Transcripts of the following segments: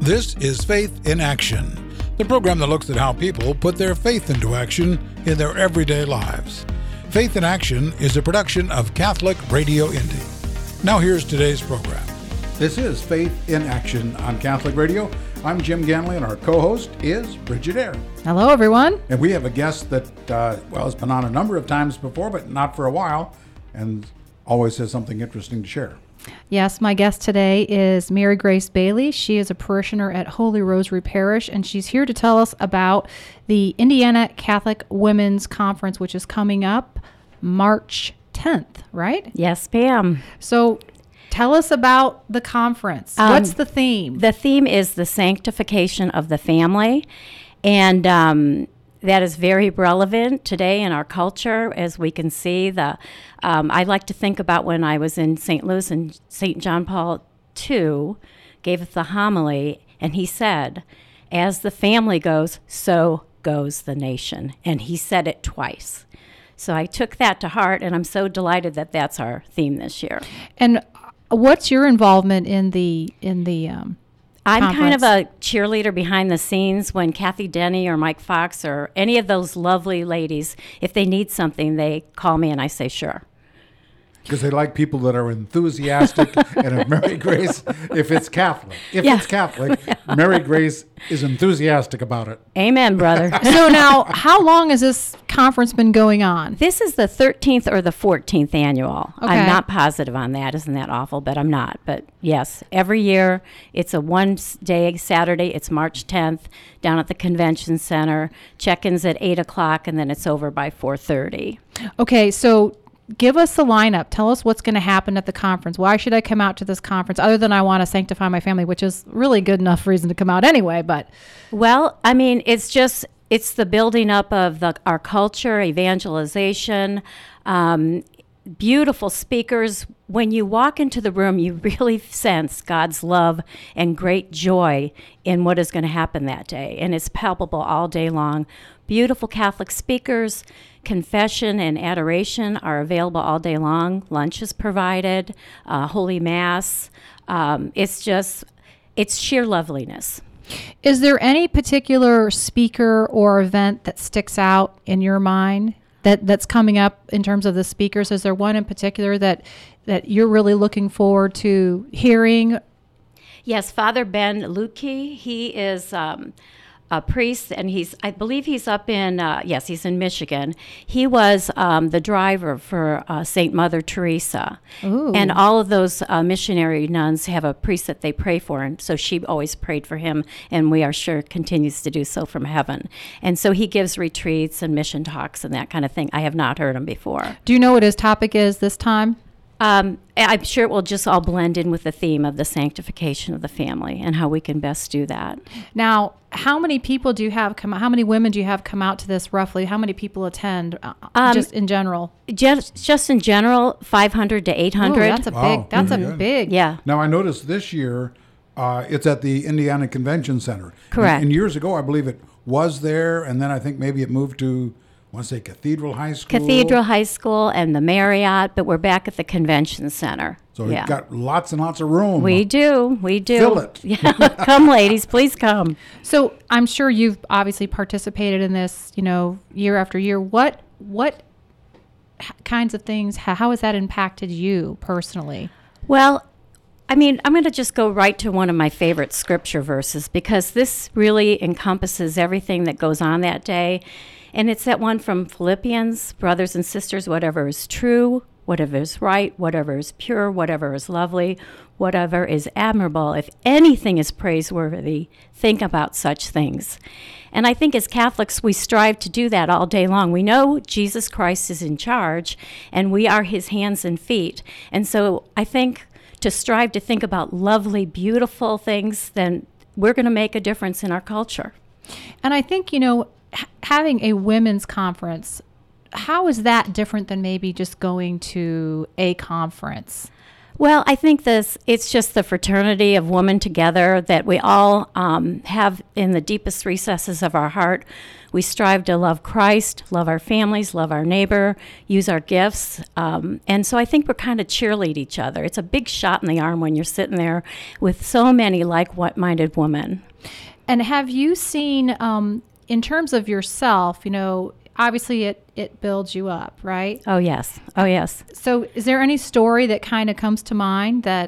This is Faith in Action, the program that looks at how people put their faith into action in their everyday lives. Faith in Action is a production of Catholic Radio Indy. Now here's today's program. This is Faith in Action on Catholic Radio. I'm Jim Ganley, and our co-host is Bridget Eyre. Hello, everyone. And we have a guest that, has been on a number of times before, but not for a while, and always has something interesting to share. Yes, my guest today is Mary Grace Bailey. She is a parishioner at Holy Rosary Parish, and she's here to tell us about the Indiana Catholic Women's Conference, which is coming up March 10th, right? Yes, ma'am. So tell us about the conference. What's the theme? The theme is the sanctification of the family, and that is very relevant today in our culture, as we can see. I like to think about when I was in St. Louis and St. John Paul II gave us the homily, and he said, "As the family goes, so goes the nation." And he said it twice. So I took that to heart, and I'm so delighted that that's our theme this year. And what's your involvement in the I'm conference? kind of a cheerleader behind the scenes. When Kathy Denny or Mike Fox or any of those lovely ladies, if they need something, they call me and I say, sure. Because they like people that are enthusiastic, and if Mary Grace, if it's Catholic, Mary Grace is enthusiastic about it. Amen, brother. So now, how long has this conference been going on? This is the 13th or the 14th annual. Okay. I'm not positive on that. Isn't that awful? But I'm not. But yes, every year it's a one-day Saturday. It's March 10th down at the Convention Center. Check-in's at 8 o'clock, and then it's over by 4:30. Okay, so give us the lineup. Tell us what's going to happen at the conference. Why should I come out to this conference other than I want to sanctify my family, which is really good enough reason to come out anyway, but. Well, I mean, it's the building up of our culture, evangelization, beautiful speakers. When you walk into the room, you really sense God's love and great joy in what is going to happen that day. And it's palpable all day long. Beautiful Catholic speakers, confession and adoration are available all day long. Lunch is provided, Holy Mass. It's sheer loveliness. Is there any particular speaker or event that sticks out in your mind that's coming up in terms of the speakers? Is there one in particular that you're really looking forward to hearing? Yes, Father Ben Lukey. He is a priest, and I believe he's up in, he's in Michigan. He was the driver for St. Mother Teresa. Ooh. And all of those missionary nuns have a priest that they pray for, and so she always prayed for him, and we are sure continues to do so from heaven. And so he gives retreats and mission talks and that kind of thing. I have not heard him before. Do you know what his topic is this time? I'm sure it will just all blend in with the theme of the sanctification of the family and how we can best do that. Now, how many people do you have come out? How many women do you have come out to this roughly? How many people attend just in general? Just in general, 500 to 800. Oh, that's a big. That's a big. Yeah. Now, I noticed this year it's at the Indiana Convention Center. Correct. And years ago, I believe it was there, and then I think maybe it moved to, I want to say Cathedral High School. Cathedral High School and the Marriott, but we're back at the Convention Center. So we've got lots and lots of room. We do. Fill it. Yeah. Come, ladies, please come. So I'm sure you've obviously participated in this, year after year. What kinds of things, how has that impacted you personally? Well, I mean, I'm going to just go right to one of my favorite scripture verses, because this really encompasses everything that goes on that day. And it's that one from Philippians, brothers and sisters, whatever is true, whatever is right, whatever is pure, whatever is lovely, whatever is admirable, if anything is praiseworthy, think about such things. And I think as Catholics, we strive to do that all day long. We know Jesus Christ is in charge, and we are his hands and feet. And so I think to strive to think about lovely, beautiful things, then we're going to make a difference in our culture. And I think, having a women's conference, how is that different than maybe just going to a conference? Well, I think it's just the fraternity of women together that we all have in the deepest recesses of our heart. We strive to love Christ, love our families, love our neighbor, use our gifts. And so I think we're kind of cheerlead each other. It's a big shot in the arm when you're sitting there with so many like-minded women. And have you seen, in terms of yourself, obviously it builds you up, right? Oh, yes. Oh, yes. So is there any story that kind of comes to mind that,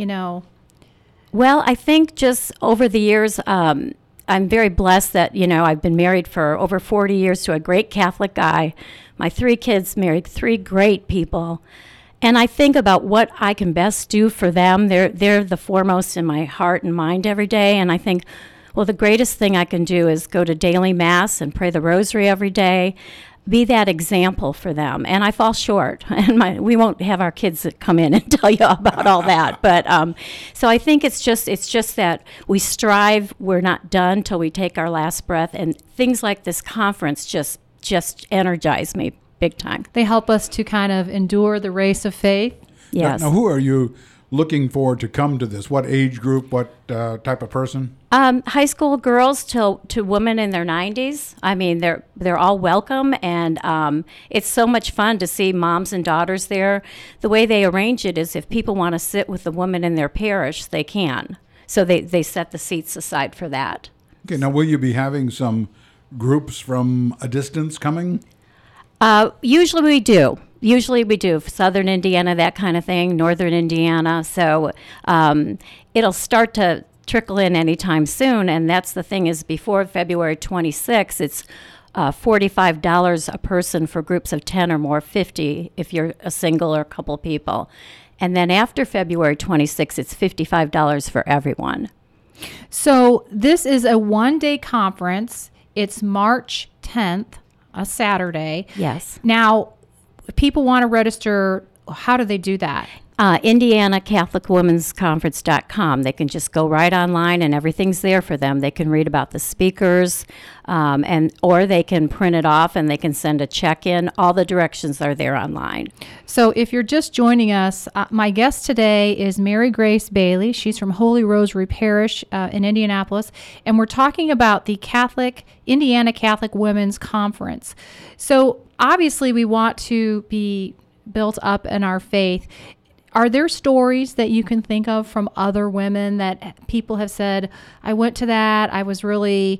Well, I think just over the years, I'm very blessed that, I've been married for over 40 years to a great Catholic guy. My 3 kids married 3 great people. And I think about what I can best do for them. They're the foremost in my heart and mind every day. And I think, well, the greatest thing I can do is go to daily mass and pray the rosary every day, be that example for them. And I fall short. And we won't have our kids come in and tell you about all that. But so I think it's just that we strive. We're not done till we take our last breath. And things like this conference just energize me big time. They help us to kind of endure the race of faith. Yes. Now, who are you looking for to come to this? What age group? What type of person? High school girls to women in their 90s. I mean, they're all welcome, and it's so much fun to see moms and daughters there. The way they arrange it is if people want to sit with the woman in their parish, they can. So they set the seats aside for that. Okay, now will you be having some groups from a distance coming? Usually we do. Southern Indiana, that kind of thing, Northern Indiana. So it'll start to trickle in anytime soon. And that's the thing is before February 26th, it's $45 a person for groups of 10 or more, 50 if you're a single or a couple people. And then after February 26th, it's $55 for everyone. So this is a one-day conference. It's March 10th, a Saturday. Yes. Now, if people want to register, how do they do that? IndianaCatholicWomen'sConference.com. They can just go right online and everything's there for them. They can read about the speakers, or they can print it off and they can send a check in. All the directions are there online. So if you're just joining us, my guest today is Mary Grace Bailey. She's from Holy Rosary Parish in Indianapolis, and we're talking about the Indiana Catholic Women's Conference. So obviously we want to be built up in our faith. Are there stories that you can think of from other women that people have said, I went to that, I was really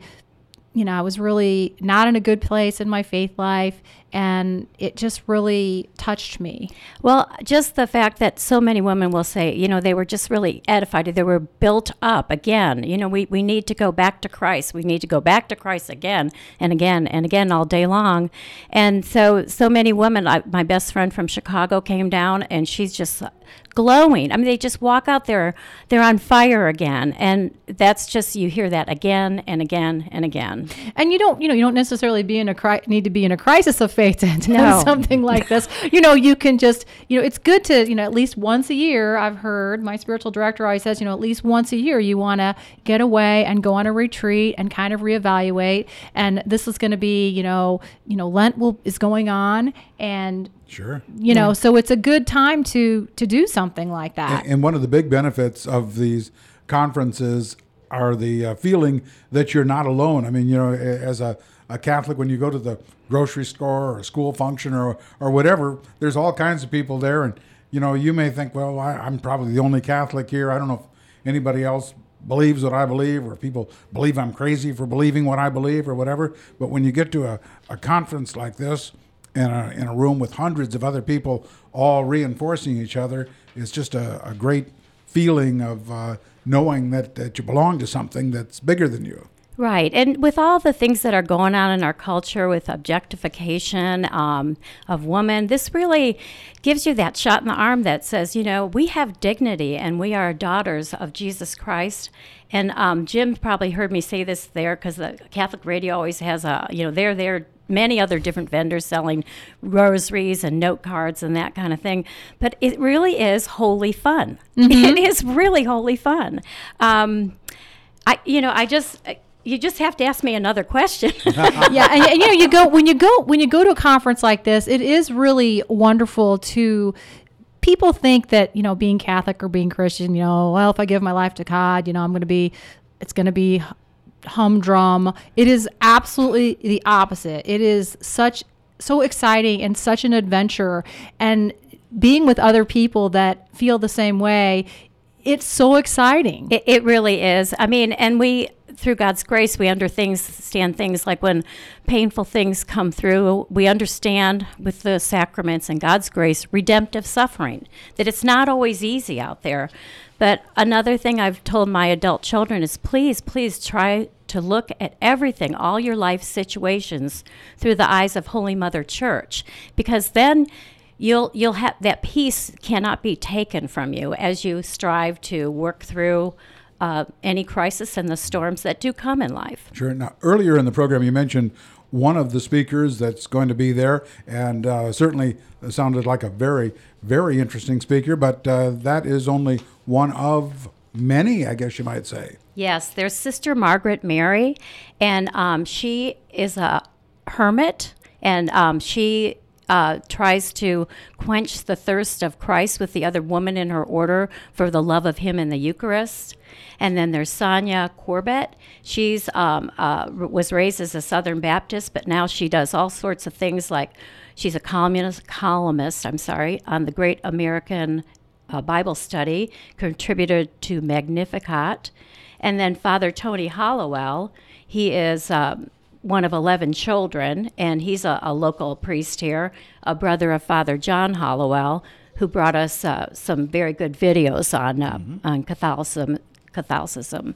not in a good place in my faith life, and it just really touched me? Well, just the fact that so many women will say, they were just really edified. They were built up again. We need to go back to Christ. We need to go back to Christ again and again and again all day long. And so many women, my best friend from Chicago came down, and she's just glowing. I mean, they just walk out there, they're on fire again. And that's just, you hear that again and again and again. And you don't necessarily need to be in a crisis of faith to attend something like this. You can just, it's good to, at least once a year, I've heard my spiritual director always says, at least once a year, you want to get away and go on a retreat and kind of reevaluate. And this is going to be, Lent is going on, and sure. So it's a good time to do something like that. And one of the big benefits of these conferences are the feeling that you're not alone. I mean, as a Catholic, when you go to the grocery store or a school function or whatever, there's all kinds of people there. And, you may think, well, I'm probably the only Catholic here. I don't know if anybody else believes what I believe, or people believe I'm crazy for believing what I believe or whatever. But when you get to a conference like this, in a room with hundreds of other people all reinforcing each other, it's just a great feeling of knowing that you belong to something that's bigger than you. Right. And with all the things that are going on in our culture with objectification of women, this really gives you that shot in the arm that says, we have dignity and we are daughters of Jesus Christ. And Jim probably heard me say this there because the Catholic radio always has they're many other different vendors selling rosaries and note cards and that kind of thing. But it really is holy fun. Mm-hmm. It is really holy fun. You just have to ask me another question. Yeah, and when you go to a conference like this, it is really wonderful to people think that, being Catholic or being Christian, well, if I give my life to God, it's going to be humdrum. It is absolutely the opposite. It is so exciting and such an adventure, and being with other people that feel the same way, it's so exciting. It really is. I mean, and we, through God's grace, we understand things like when painful things come through, we understand with the sacraments and God's grace, redemptive suffering, that it's not always easy out there. But another thing I've told my adult children is please try to look at everything, all your life situations, through the eyes of Holy Mother Church, because then you'll have that peace cannot be taken from you as you strive to work through any crisis and the storms that do come in life. Sure. Now, earlier in the program, you mentioned one of the speakers that's going to be there, and certainly sounded like a very, very interesting speaker, but that is only one of many, I guess you might say. Yes, there's Sister Margaret Mary, and she is a hermit, and she tries to quench the thirst of Christ with the other woman in her order for the love of him in the Eucharist. And then there's Sonia Corbett. She's was raised as a Southern Baptist, but now she does all sorts of things, like she's a columnist on the Great American Bible Study, contributed to Magnificat. And then Father Tony Hollowell, he is one of 11 children, and he's a local priest here, a brother of Father John Hollowell, who brought us some very good videos on Catholicism.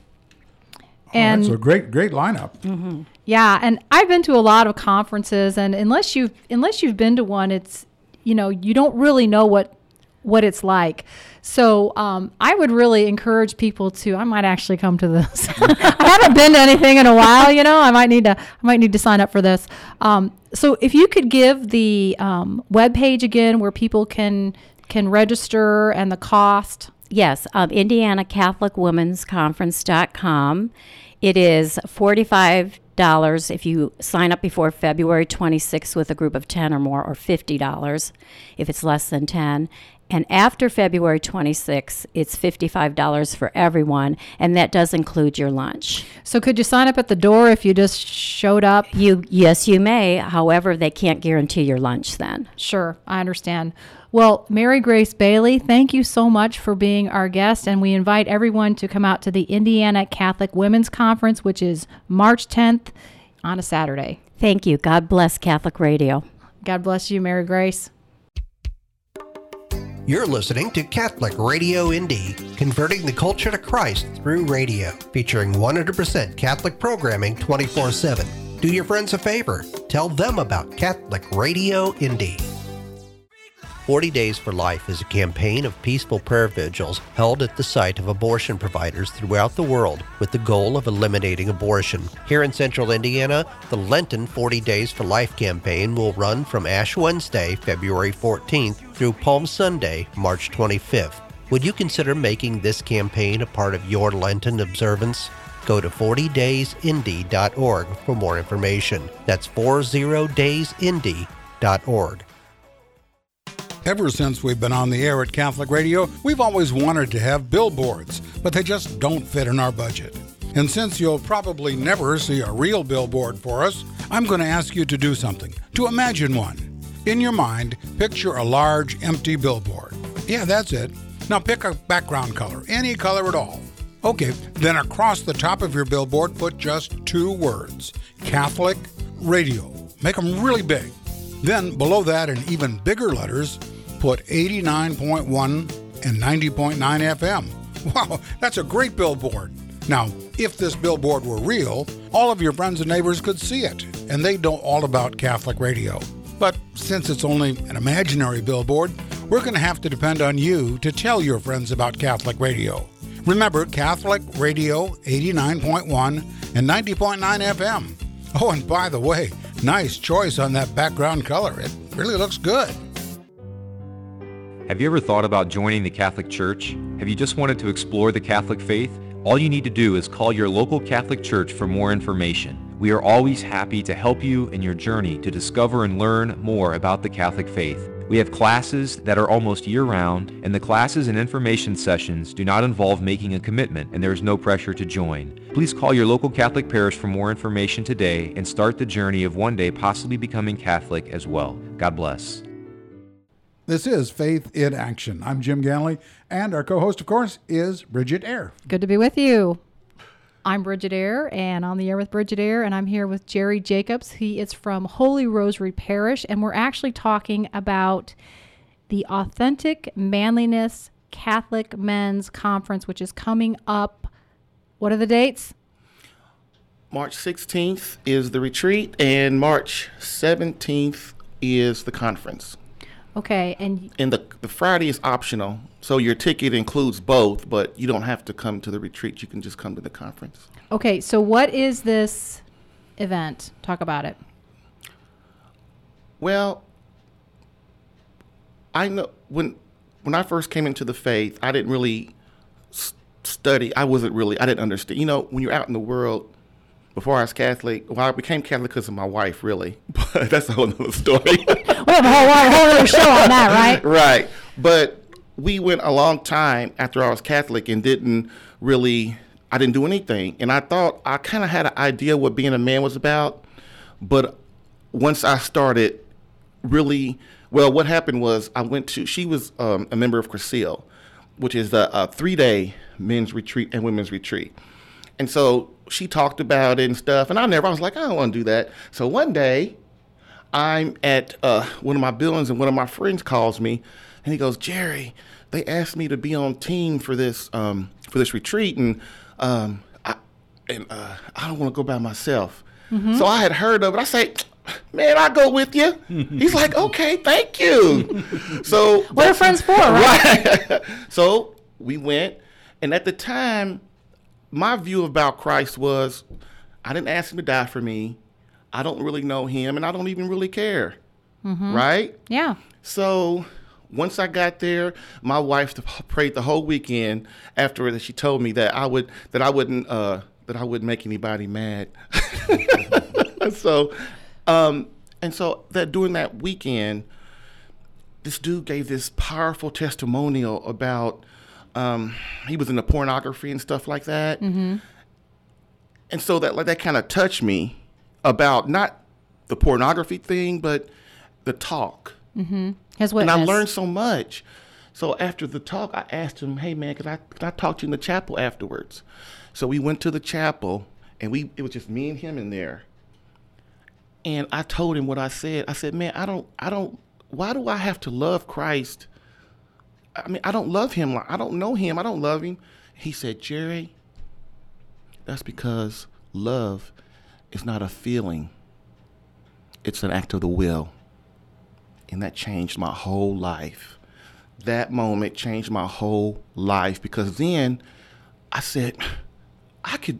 And that's a great lineup. Mm-hmm. Yeah, and I've been to a lot of conferences, and unless you've been to one, it's you don't really know what it's like. So I would really encourage people I might actually come to this. I haven't been to anything in a while, I might need to sign up for this. So if you could give the webpage again where people can register and the cost. Yes, IndianaCatholicWomen'sConference.com. It is $45 if you sign up before February 26th with a group of 10 or more, or $50 if it's less than 10. And after February 26th, it's $55 for everyone, and that does include your lunch. So could you sign up at the door if you just showed up? Yes, you may. However, they can't guarantee your lunch then. Sure, I understand. Well, Mary Grace Bailey, thank you so much for being our guest, and we invite everyone to come out to the Indiana Catholic Women's Conference, which is March 10th on a Saturday. Thank you. God bless Catholic Radio. God bless you, Mary Grace. You're listening to Catholic Radio Indy, converting the culture to Christ through radio, featuring 100% Catholic programming 24/7. Do your friends a favor. Tell them about Catholic Radio Indy. 40 Days for Life is a campaign of peaceful prayer vigils held at the site of abortion providers throughout the world with the goal of eliminating abortion. Here in central Indiana, the Lenten 40 Days for Life campaign will run from Ash Wednesday, February 14th through Palm Sunday, March 25th. Would you consider making this campaign a part of your Lenten observance? Go to 40daysindy.org for more information. That's 40daysindy.org. Ever since we've been on the air at Catholic Radio, we've always wanted to have billboards, but they just don't fit in our budget. And since you'll probably never see a real billboard for us, I'm going to ask you to do something, to imagine one. In your mind, picture a large, empty billboard. Yeah, that's it. Now pick a background color, any color at all. Okay, then across the top of your billboard, put just 2 words, Catholic Radio. Make them really big. Then below that, in even bigger letters, put 89.1 and 90.9 FM. Wow, that's a great billboard. Now, if this billboard were real, all of your friends and neighbors could see it, and they'd know all about Catholic Radio. But since it's only an imaginary billboard, we're going to have to depend on you to tell your friends about Catholic Radio. Remember, Catholic Radio 89.1 and 90.9 FM. Oh, and by the way, nice choice on that background color. It really looks good. Have you ever thought about joining the Catholic Church? Have you just wanted to explore the Catholic faith? All you need to do is call your local Catholic Church for more information. We are always happy to help you in your journey to discover and learn more about the Catholic faith. We have classes that are almost year-round, and the classes and information sessions do not involve making a commitment, and there is no pressure to join. Please call your local Catholic parish for more information today and start the journey of one day possibly becoming Catholic as well. God bless. This is Faith in Action. I'm Jim Ganley, and our co-host, of course, is Bridget Eyre. Good to be with you. I'm Bridget Eyre, and on the air with Bridget Eyre, and I'm here with Jerry Jacobs. He is from Holy Rosary Parish, and we're actually talking about the Authentic Manliness Catholic Men's Conference, which is coming up. What are the dates? March 16th is the retreat, and March 17th is the conference. Okay, and the Friday is optional, so your ticket includes both, but you don't have to come to the retreat. You can just come to the conference. okay, so what is this event? Talk about it. Well, I know when I first came into the faith, I didn't really study. I didn't understand. You know, when you're out in the world, before I was Catholic, well, I became Catholic because of my wife, really. But that's a whole other story. We have a whole other show on that, right? Right. But we went a long time after I was Catholic and I didn't do anything. And I thought I kind of had an idea what being a man was about. But once I started what happened was she was a member of Cursil, which is a 3-day men's retreat and women's retreat. And so she talked about it and stuff. And I was like, I don't want to do that. So one day I'm at one of my buildings and one of my friends calls me and he goes, Jerry, they asked me to be on team for this retreat. And I don't want to go by myself. Mm-hmm. So I had heard of it. I say, man, I'll go with you. He's like, okay, thank you. So what are friends for, right? Right. So we went. And at the time, my view about Christ was, I didn't ask him to die for me. I don't really know him, and I don't even really care. Mm-hmm. Right? Yeah. So once I got there, my wife prayed the whole weekend after that. She told me that I wouldn't make anybody mad. So, and so that during that weekend, this dude gave this powerful testimonial about. He was into pornography and stuff like that. Mm-hmm. And so that kind of touched me about not the pornography thing, but the talk. Mm-hmm. His witness. And I learned so much. So after the talk, I asked him, hey, man, could I talk to you in the chapel afterwards? So we went to the chapel, and it was just me and him in there. And I told him what I said. I said, man, why do I have to love Christ? I mean, I don't love him. I don't know him. I don't love him. He said, Jerry, that's because love is not a feeling. It's an act of the will. And that changed my whole life. That moment changed my whole life because then I said, I could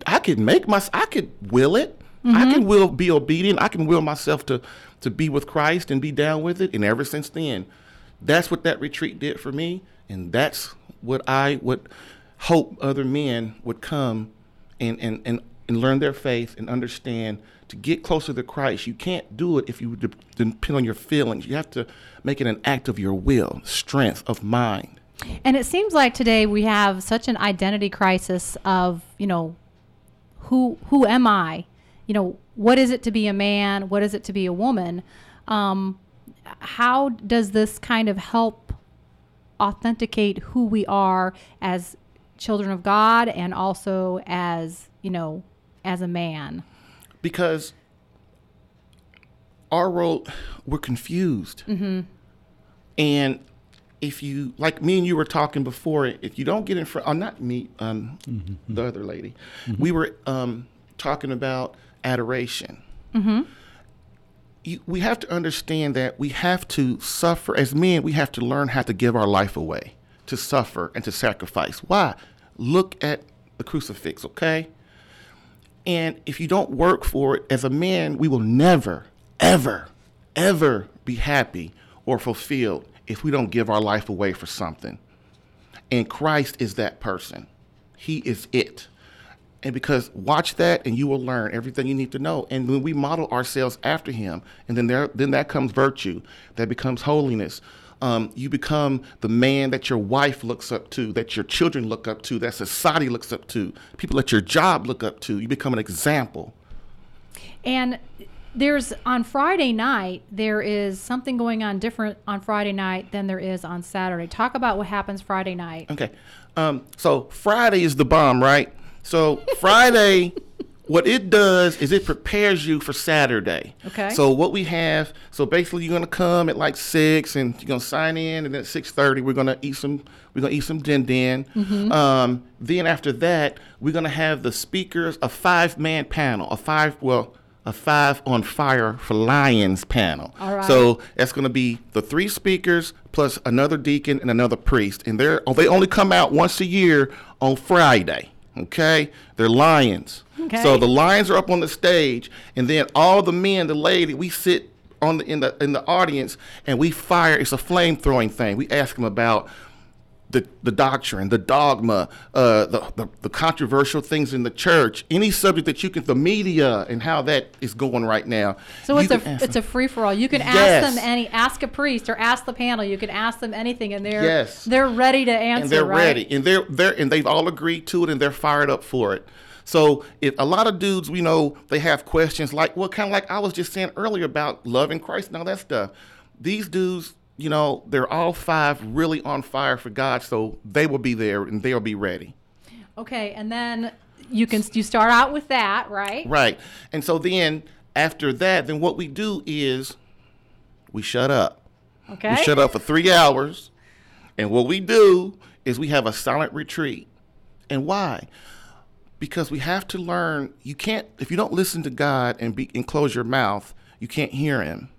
will it. Mm-hmm. I can be obedient. I can will myself to be with Christ and be down with it. And ever since then, that's what that retreat did for me, and that's what I would hope other men would come and learn their faith and understand to get closer to Christ. You can't do it if you depend on your feelings. You have to make it an act of your will, strength of mind. And it seems like today we have such an identity crisis of, who am I? What is it to be a man? What is it to be a woman? How does this kind of help authenticate who we are as children of God and also as a man? Because our role, we're confused. Mm-hmm. And if you, like me and you were talking before, if you don't get in front, not me, the other lady, mm-hmm. we were talking about adoration. Mm-hmm. We have to understand that we have to suffer. As men, we have to learn how to give our life away, to suffer and to sacrifice. Why? Look at the crucifix, okay? And if you don't work for it, as a man, we will never, ever, ever be happy or fulfilled if we don't give our life away for something. And Christ is that person. He is it. And because watch that and you will learn everything you need to know. And when we model ourselves after him, and then that comes virtue, that becomes holiness. You become the man that your wife looks up to, that your children look up to, that society looks up to, people at your job look up to. You become an example. And there's on Friday night, there is something going on different on Friday night than there is on Saturday. Talk about what happens Friday night. Okay. So Friday is the bomb, right? So Friday, what it does is it prepares you for Saturday. Okay. So what we have, so basically you're gonna come at like 6 and you're gonna sign in, and then at 6:30 we're gonna eat some din din. Mm-hmm. Then after that we're gonna have the speakers, a 5-man panel, a 5 on Fire for Lions panel. All right. So that's going to be the 3 speakers plus another deacon and another priest. And they only come out once a year on Friday. Okay? They're lions. Okay. So the lions are up on the stage, and then all the men, the lady, we sit in the audience and we fire. It's a flame throwing thing. We ask them about the doctrine, the dogma, the controversial things in the church, any subject that you can, the media and how that is going right now. So it's a free for all. You can Yes. ask a priest or ask the panel. You can ask them anything, and they're Yes. they're ready to answer. And they're right? ready, and they've all agreed to it, and they're fired up for it. So if a lot of dudes, we know, they have questions like, well, kind of like I was just saying earlier about loving Christ and all that stuff. These dudes, you know, they're all 5 really on fire for God, so they will be there and they'll be ready. Okay, and then you start out with that, right? Right. And so then after that, then what we do is we shut up. Okay. We shut up for 3 hours, and what we do is we have a silent retreat. And why? Because we have to learn, you can't, if you don't listen to God and close your mouth, you can't hear him.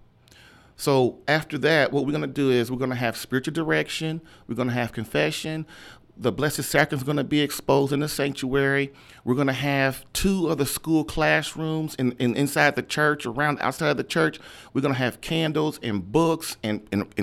So after that, what we're going to do is we're going to have spiritual direction. We're going to have confession. The Blessed Sacrament is going to be exposed in the sanctuary. We're going to have 2 of the school classrooms inside the church, outside the church. We're going to have candles and books and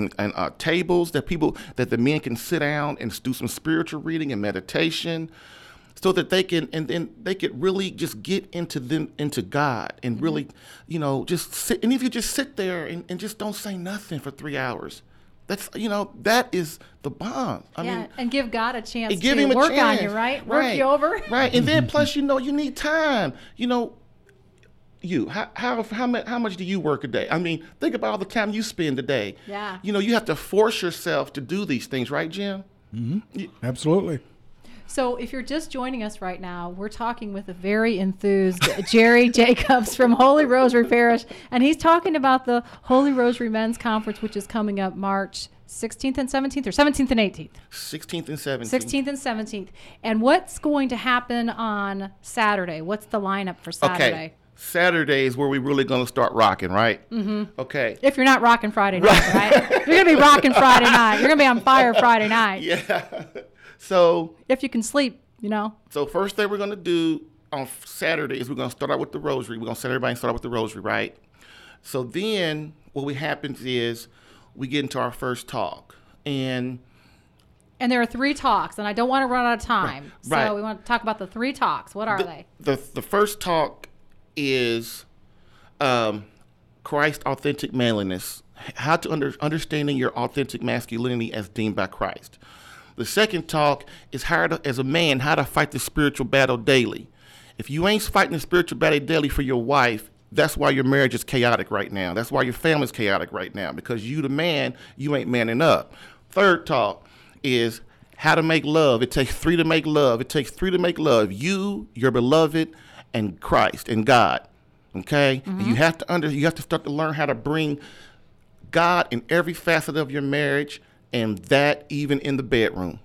tables that the men can sit down and do some spiritual reading and meditation, so that they can, and then they could really just get into God and really, you know, just sit. And if you just sit there and just don't say nothing for 3 hours, that's, you know, that is the bomb. I mean, and give God a chance and give to him a work chance. on you, right? Work you over. Right. And then plus, you know, you need time. You know, how much do you work a day? I mean, think about all the time you spend a day. Yeah. You know, you have to force yourself to do these things, right, Jim? Mm-hmm. Absolutely. So if you're just joining us right now, we're talking with a very enthused Jerry Jacobs from Holy Rosary Parish, and he's talking about the Holy Rosary Men's Conference, which is coming up March 16th and 17th, or 17th and 18th? 16th and 17th. 16th and 17th. And what's going to happen on Saturday? What's the lineup for Saturday? Okay. Saturday is where we're really going to start rocking, right? Mm-hmm. Okay. If you're not rocking Friday night, right? You're going to be rocking Friday night. You're going to be on fire Friday night. Yeah. So if you can sleep, you know. So first thing we're going to do on Saturday is we're going to start out with the rosary. We're going to set everybody and start out with the rosary, right? So then what happens is we get into our first talk. And there are 3 talks, and I don't want to run out of time. Right. So we want to talk about the 3 talks. What are they? The first talk is Christ authentic manliness, how to understanding your authentic masculinity as deemed by Christ. The second talk is how to, as a man, how to fight the spiritual battle daily. If you ain't fighting the spiritual battle daily for your wife, that's why your marriage is chaotic right now. That's why your family's chaotic right now, because you, the man, you ain't manning up. Third talk is how to make love. It takes 3 to make love. It takes 3 to make love. You, your beloved, and Christ and God. Okay? Mm-hmm. And you have to start to learn how to bring God in every facet of your marriage, and that even in the bedroom.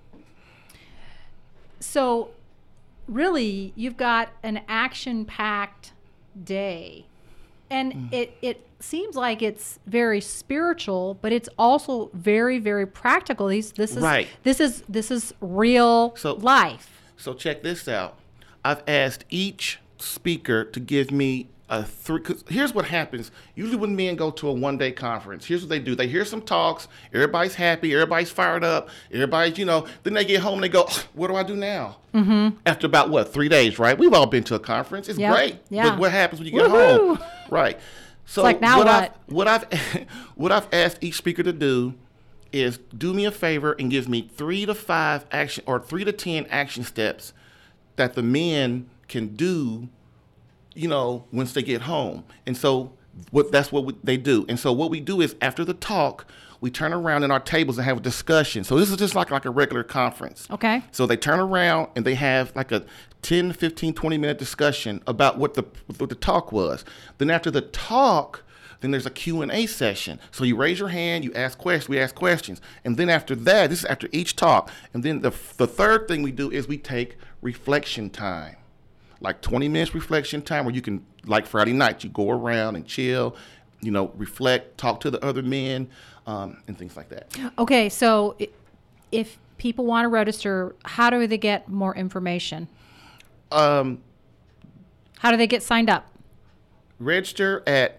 So really, you've got an action-packed day. And it seems like it's very spiritual, but it's also very, very practical. This is real life. So check this out. I've asked each speaker to give me Cause here's what happens. Usually when men go to a one-day conference, here's what they do. They hear some talks. Everybody's happy. Everybody's fired up. Everybody's, then they get home and they go, what do I do now? Mm-hmm. After about, 3 days, right? We've all been to a conference. It's great. Yeah. But what happens when you get home? Right. So it's like, now what I've asked each speaker to do is do me a favor and give me 3 to 5 action or 3 to 10 action steps that the men can do, once they get home. And so that's what they do. And so what we do is after the talk, we turn around in our tables and have a discussion. So this is just like a regular conference. Okay. So they turn around and they have like a 10, 15, 20-minute discussion about what the talk was. Then after the talk, then there's a Q&A session. So you raise your hand, you ask questions, we ask questions. And then after that, this is after each talk. And then the third thing we do is we take reflection time. Like 20 minutes reflection time where you can, like Friday night, you go around and chill, reflect, talk to the other men, and things like that. Okay, so if people want to register, how do they get more information? How do they get signed up? Register at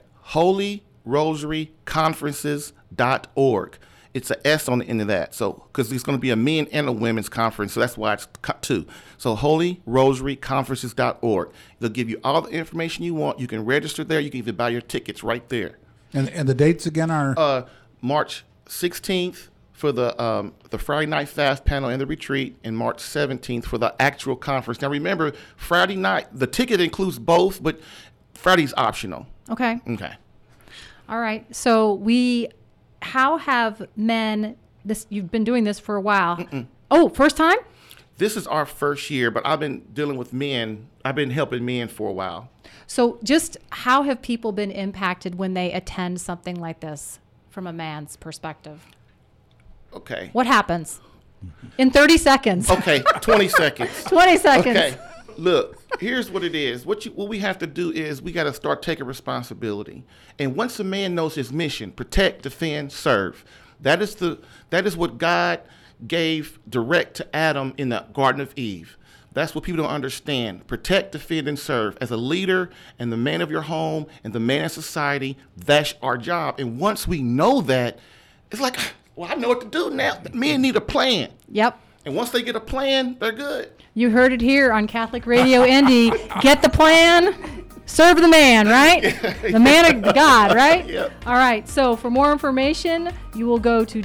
holyrosaryconferences.org. It's an S on the end of that. So, because there's going to be a men and a women's conference, so that's why it's cut 2. So, holyrosaryconferences.org. They'll give you all the information you want. You can register there. You can even buy your tickets right there. And the dates again are? March 16th for the Friday Night Fast panel and the retreat, and March 17th for the actual conference. Now, remember, Friday night, the ticket includes both, but Friday's optional. Okay. Okay. All right. So how have men, you've been doing this for a while. Mm-mm. Oh, first time? This is our first year, but I've been dealing with men. I've been helping men for a while. So just how have people been impacted when they attend something like this from a man's perspective? Okay. What happens? In 30 seconds. Okay, 20 seconds. 20 seconds. Okay. Look, here's what it is. What we have to do is we got to start taking responsibility. And once a man knows his mission, protect, defend, serve. That is what God gave direct to Adam in the Garden of Eve. That's what people don't understand. Protect, defend, and serve. As a leader and the man of your home and the man of society, that's our job. And once we know that, it's like, well, I know what to do now. Men need a plan. Yep. And once they get a plan, they're good. You heard it here on Catholic Radio Indy. Get the plan, serve the man, right? The man of God, right? Yep. All right. So for more information, you will go to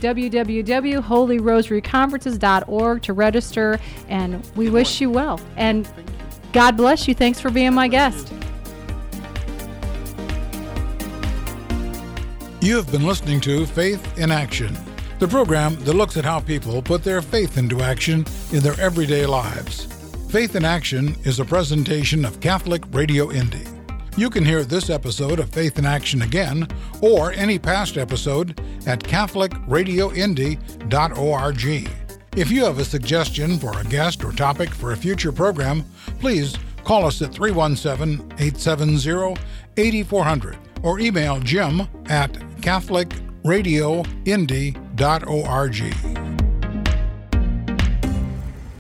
www.holyrosaryconferences.org to register. And we wish you well. And God bless you. Thanks for being my guest. You have been listening to Faith in Action, the program that looks at how people put their faith into action in their everyday lives. Faith in Action is a presentation of Catholic Radio Indy. You can hear this episode of Faith in Action again, or any past episode, at catholicradioindy.org. If you have a suggestion for a guest or topic for a future program, please call us at 317-870-8400 or email Jim at catholicradioindy.org.